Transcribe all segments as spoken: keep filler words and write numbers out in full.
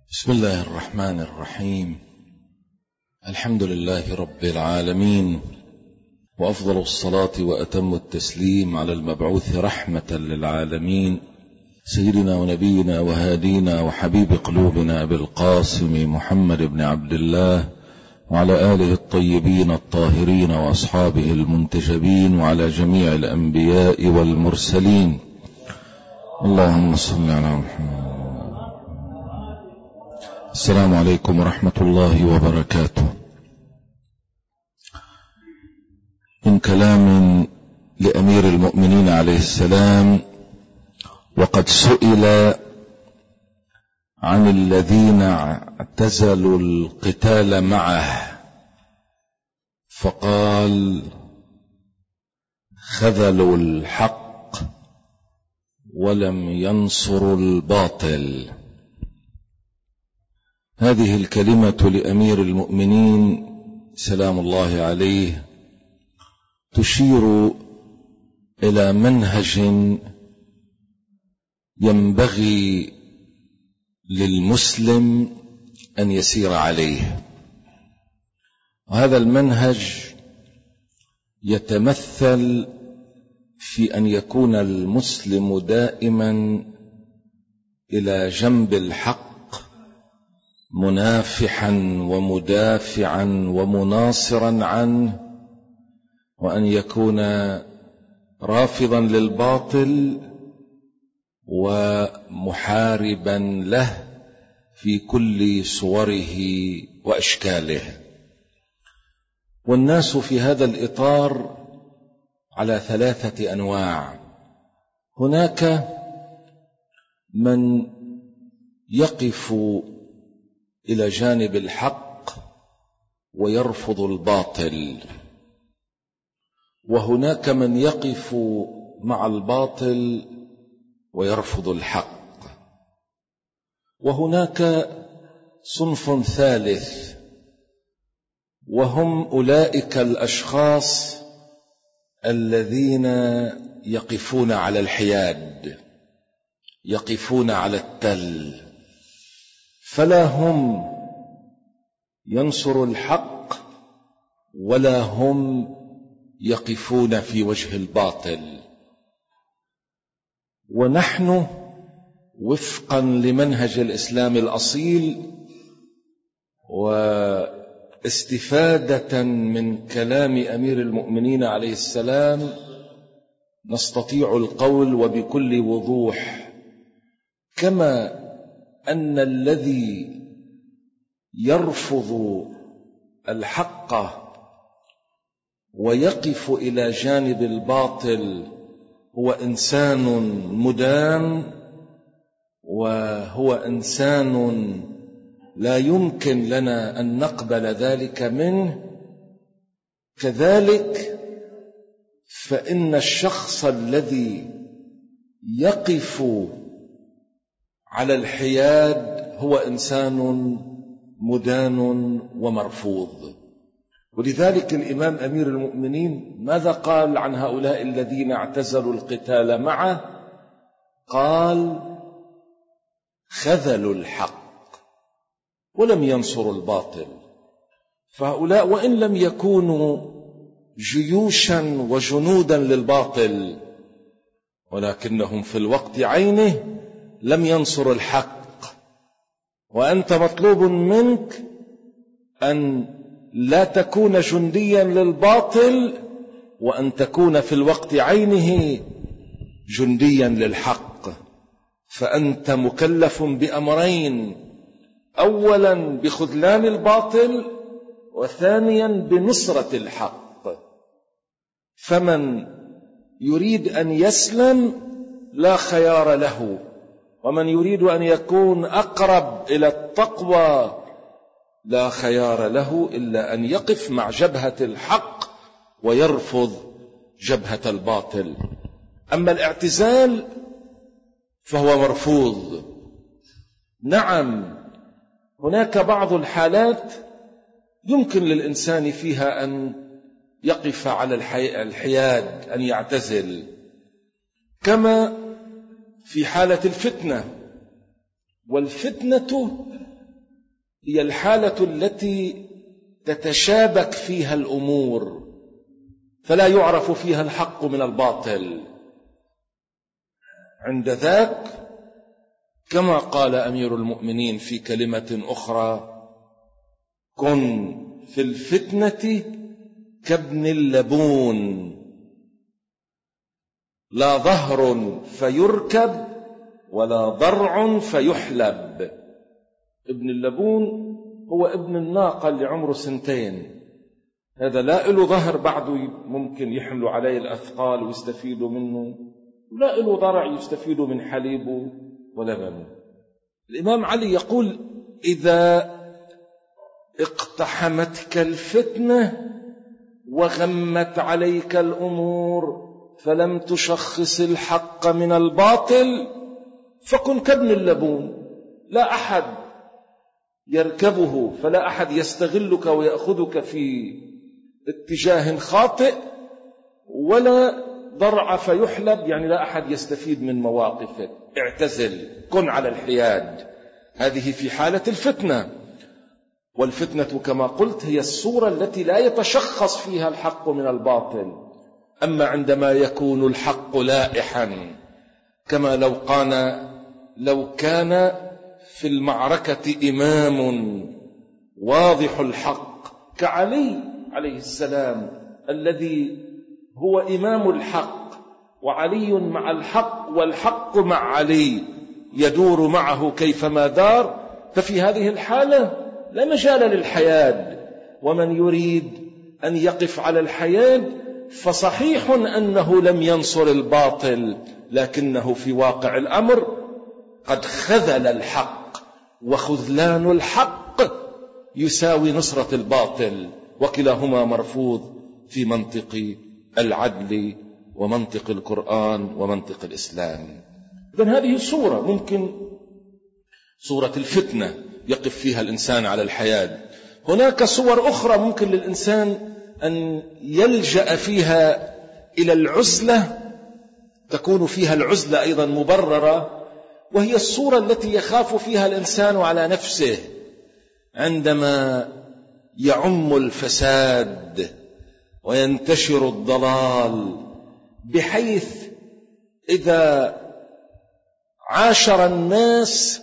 بسم الله الرحمن الرحيم. الحمد لله رب العالمين، وأفضل الصلاة وأتم التسليم على المبعوث رحمة للعالمين سيدنا ونبينا وهادينا وحبيب قلوبنا بالقاسم محمد بن عبد الله، وعلى آله الطيبين الطاهرين وأصحابه المنتجبين، وعلى جميع الأنبياء والمرسلين. اللهم صل على محمد. السلام عليكم ورحمة الله وبركاته. من كلام لأمير المؤمنين عليه السلام: وقد سئل عن الذين اعتزلوا القتال معه فقال: خذلوا الحق ولم ينصروا الباطل. هذه الكلمة لأمير المؤمنين سلام الله عليه تشير إلى منهج ينبغي للمسلم أن يسير عليه، وهذا المنهج يتمثل في أن يكون المسلم دائما إلى جنب الحق، منافحا ومدافعا ومناصرا عنه، وأن يكون رافضا للباطل ومحاربا له في كل صوره وأشكاله. والناس في هذا الإطار على ثلاثة أنواع: هناك من يقف إلى جانب الحق ويرفض الباطل، وهناك من يقف مع الباطل ويرفض الحق، وهناك صنف ثالث، وهم أولئك الأشخاص الذين يقفون على الحياد، يقفون على التل، فلا هم ينصروا الحق ولا هم يقفون في وجه الباطل. ونحن وفقا لمنهج الإسلام الأصيل واستفادة من كلام أمير المؤمنين عليه السلام نستطيع القول وبكل وضوح: كما أن الذي يرفض الحق ويقف إلى جانب الباطل هو إنسان مدان، وهو إنسان لا يمكن لنا أن نقبل ذلك منه، كذلك فإن الشخص الذي يقف على الحياد هو إنسان مدان ومرفوض. ولذلك الإمام أمير المؤمنين ماذا قال عن هؤلاء الذين اعتزلوا القتال معه؟ قال: خذلوا الحق ولم ينصروا الباطل. فهؤلاء وإن لم يكونوا جيوشا وجنودا للباطل، ولكنهم في الوقت عينه لم ينصروا الحق. وأنت مطلوب منك أن لا تكون جنديا للباطل، وأن تكون في الوقت عينه جنديا للحق. فأنت مكلف بأمرين: أولا بخذلان الباطل، وثانيا بنصرة الحق. فمن يريد أن يسلم لا خيار له، ومن يريد أن يكون أقرب إلى التقوى لا خيار له إلا أن يقف مع جبهة الحق ويرفض جبهة الباطل. أما الاعتزال فهو مرفوض. نعم، هناك بعض الحالات يمكن للإنسان فيها أن يقف على الحياد، أن يعتزل، كما في حالة الفتنة. والفتنة هي الحالة التي تتشابك فيها الأمور فلا يعرف فيها الحق من الباطل. عند ذاك كما قال أمير المؤمنين في كلمة أخرى: كن في الفتنة كابن اللبون، لا ظهر فيركب ولا ضرع فيحلب. ابن اللبون هو ابن الناقة اللي عمره سنتين، هذا لا له ظهر بعده ممكن يحملوا عليه الأثقال ويستفيدوا منه، ولا له ضرع يستفيدوا من حليبه ولبنه. الإمام علي يقول: إذا اقتحمتك الفتنة وغمت عليك الأمور فلم تشخص الحق من الباطل فكن كابن اللبون، لا أحد يركبه، فلا أحد يستغلك ويأخذك في اتجاه خاطئ، ولا ضرع فيحلب، يعني لا أحد يستفيد من مواقفك. اعتزل، كن على الحياد. هذه في حالة الفتنة. والفتنة كما قلت هي الصورة التي لا يتشخص فيها الحق من الباطل. أما عندما يكون الحق لائحا، كما لو كان لو كان في المعركة إمام واضح الحق كعلي عليه السلام الذي هو إمام الحق، وعلي مع الحق والحق مع علي يدور معه كيفما دار، ففي هذه الحالة لا مجال للحياد. ومن يريد أن يقف على الحياد فصحيح أنه لم ينصر الباطل، لكنه في واقع الأمر قد خذل الحق، وخذلان الحق يساوي نصرة الباطل، وكلاهما مرفوض في منطق العدل ومنطق القرآن ومنطق الإسلام. إذن هذه صورة، ممكن صورة الفتنة يقف فيها الإنسان على الحياد. هناك صور أخرى ممكن للإنسان أن يلجأ فيها إلى العزلة، تكون فيها العزلة أيضا مبررة، وهي الصورة التي يخاف فيها الإنسان على نفسه عندما يعم الفساد وينتشر الضلال، بحيث إذا عاشر الناس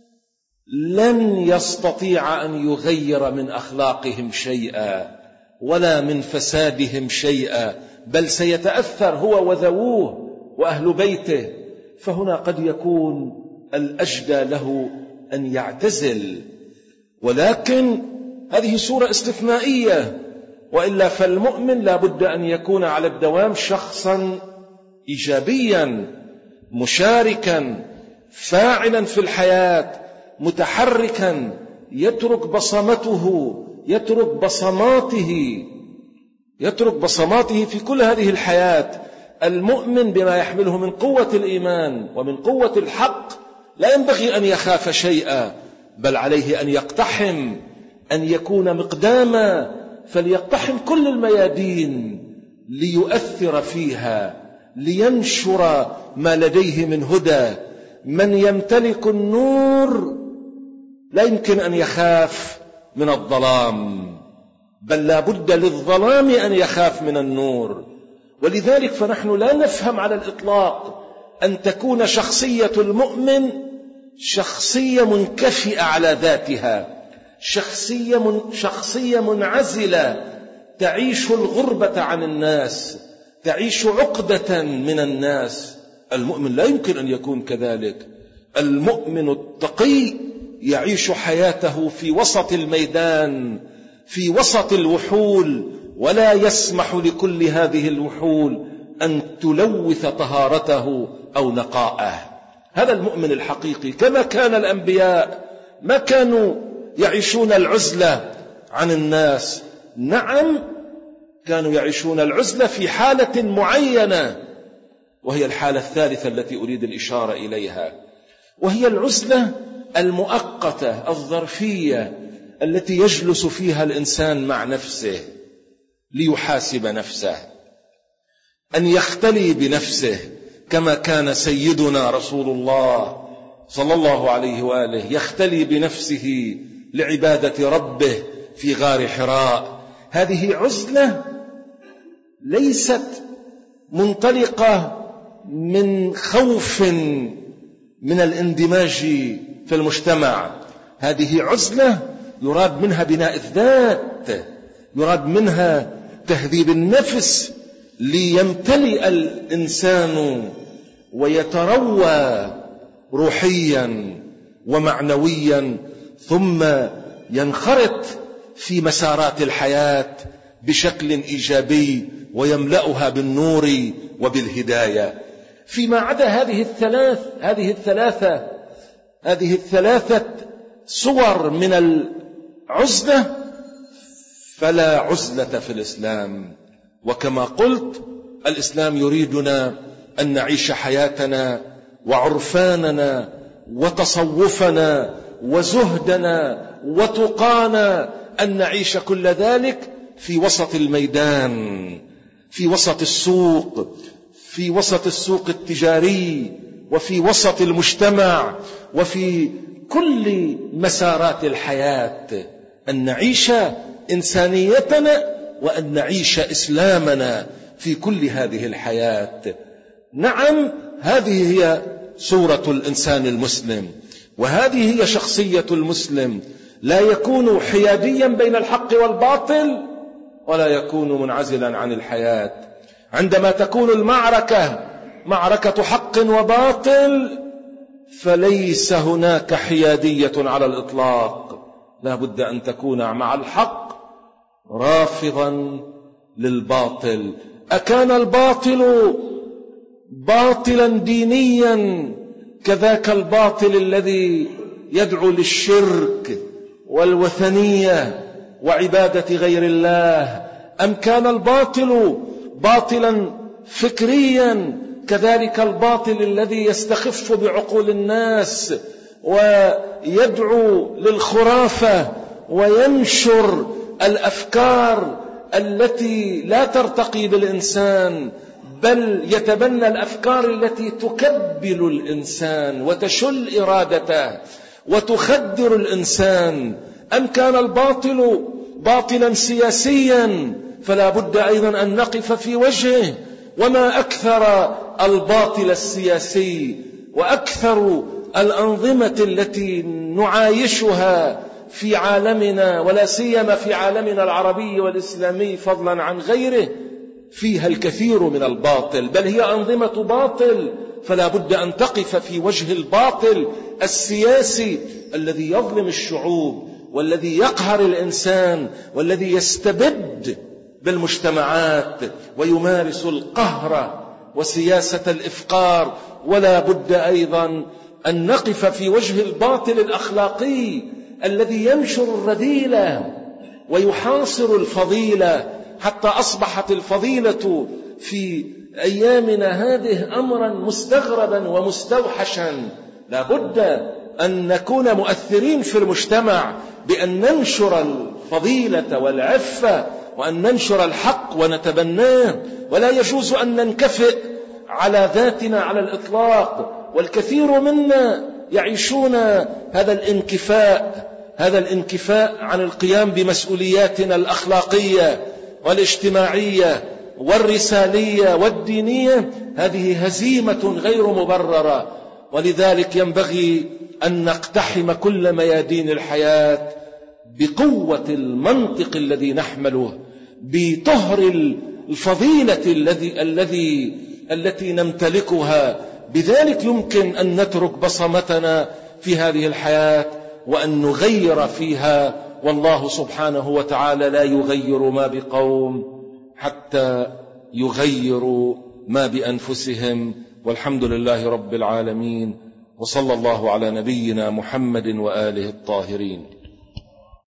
لن يستطيع أن يغير من أخلاقهم شيئا ولا من فسادهم شيئا، بل سيتأثر هو وذووه وأهل بيته. فهنا قد يكون الأجدى له أن يعتزل، ولكن هذه صورة استثنائية، وإلا فالمؤمن لا بد أن يكون على الدوام شخصا إيجابيا مشاركا فاعلا في الحياة، متحركا، يترك بصمته يترك بصماته يترك بصماته في كل هذه الحياة. المؤمن بما يحمله من قوة الإيمان ومن قوة الحق لا ينبغي أن يخاف شيئا، بل عليه أن يقتحم، أن يكون مقداما، فليقتحم كل الميادين ليؤثر فيها، لينشر ما لديه من هدى. من يمتلك النور لا يمكن أن يخاف من الظلام، بل لا بد للظلام أن يخاف من النور. ولذلك فنحن لا نفهم على الإطلاق أن تكون شخصية المؤمن شخصية منكفئة على ذاتها، شخصية, من شخصية منعزلة تعيش الغربة عن الناس، تعيش عقدة من الناس. المؤمن لا يمكن أن يكون كذلك. المؤمن التقي يعيش حياته في وسط الميدان، في وسط الوحول، ولا يسمح لكل هذه الوحول أن تلوث طهارته أو نقاءه. هذا المؤمن الحقيقي. كما كان الأنبياء ما كانوا يعيشون العزلة عن الناس، نعم كانوا يعيشون العزلة في حالة معينة، وهي الحالة الثالثة التي أريد الإشارة إليها، وهي العزلة المؤقتة الظرفية التي يجلس فيها الإنسان مع نفسه ليحاسب نفسه، أن يختلي بنفسه، كما كان سيدنا رسول الله صلى الله عليه وآله يختلي بنفسه لعبادة ربه في غار حراء. هذه عزلة ليست منطلقة من خوف من الاندماج في المجتمع، هذه عزلة يراد منها بناء الذات، يراد منها تهذيب النفس ليمتلئ الإنسان ويتروى روحيا ومعنويا، ثم ينخرط في مسارات الحياة بشكل إيجابي ويملأها بالنور وبالهداية. فيما عدا هذه الثلاث هذه الثلاثة هذه الثلاثة صور من العزلة فلا عزلة في الإسلام. وكما قلت الإسلام يريدنا أن نعيش حياتنا وعرفاننا وتصوفنا وزهدنا وتقانا، أن نعيش كل ذلك في وسط الميدان، في وسط السوق، في وسط السوق التجاري، وفي وسط المجتمع، وفي كل مسارات الحياة، أن نعيش إنسانيتنا وأن نعيش إسلامنا في كل هذه الحياة. نعم، هذه هي صورة الإنسان المسلم، وهذه هي شخصية المسلم، لا يكون حياديا بين الحق والباطل ولا يكون منعزلا عن الحياة. عندما تكون المعركة معركة حق وباطل فليس هناك حيادية على الإطلاق، لا بد أن تكون مع الحق رافضا للباطل. أكان الباطل باطلا دينيا كذاك الباطل الذي يدعو للشرك والوثنية وعبادة غير الله، أم كان الباطل باطلا فكريا كذلك الباطل الذي يستخف بعقول الناس ويدعو للخرافة وينشر الأفكار التي لا ترتقي بالإنسان، بل يتبنى الأفكار التي تكبل الإنسان وتشل إرادته وتخدر الإنسان؟ أم كان الباطل باطلا سياسيا فلا بد أيضا أن نقف في وجهه؟ وما أكثر الباطل السياسي وأكثر الأنظمة التي نعايشها في عالمنا، ولا سيما في عالمنا العربي والإسلامي فضلا عن غيره، فيها الكثير من الباطل، بل هي أنظمة باطل. فلا بد أن تقف في وجه الباطل السياسي الذي يظلم الشعوب والذي يقهر الإنسان والذي يستبد بالمجتمعات ويمارس القهر وسياسة الإفقار. ولا بد أيضا أن نقف في وجه الباطل الأخلاقي الذي ينشر الرذيلة ويحاصر الفضيلة، حتى أصبحت الفضيلة في أيامنا هذه أمرا مستغربا ومستوحشا. لا بد أن نكون مؤثرين في المجتمع بأن ننشر الفضيلة والعفة وأن ننشر الحق ونتبناه، ولا يجوز أن ننكفئ على ذاتنا على الإطلاق. والكثير منا يعيشون هذا الانكفاء هذا الانكفاء عن القيام بمسؤولياتنا الأخلاقية والاجتماعية والرسالية والدينية. هذه هزيمة غير مبررة، ولذلك ينبغي أن نقتحم كل ميادين الحياة بقوة المنطق الذي نحمله، بطهر الفضيلة الذي الذي التي نمتلكها. بذلك يمكن أن نترك بصمتنا في هذه الحياة وأن نغير فيها. والله سبحانه وتعالى لا يغير ما بقوم حتى يغيروا ما بأنفسهم. والحمد لله رب العالمين، وصلى الله على نبينا محمد وآله الطاهرين.